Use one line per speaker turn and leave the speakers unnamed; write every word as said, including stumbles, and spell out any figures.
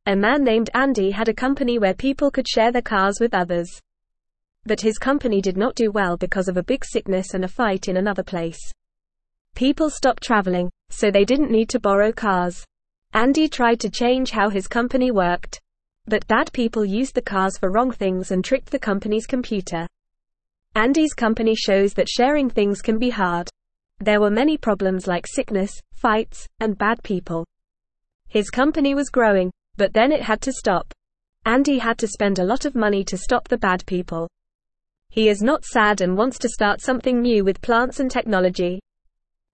A man named Andy had a company where people could share their cars with others. But his company did not do well because of a big sickness and a fight in another place. People stopped traveling, so they didn't need to borrow cars. Andy tried to change how his company worked. But bad people used the cars for wrong things and tricked the company's computer. Andy's company shows that sharing things can be hard. There were many problems like sickness, fights, and bad people. His company was growing, but then it had to stop. Andy had to spend a lot of money to stop the bad people. He is not sad and wants to start something new with plants and technology.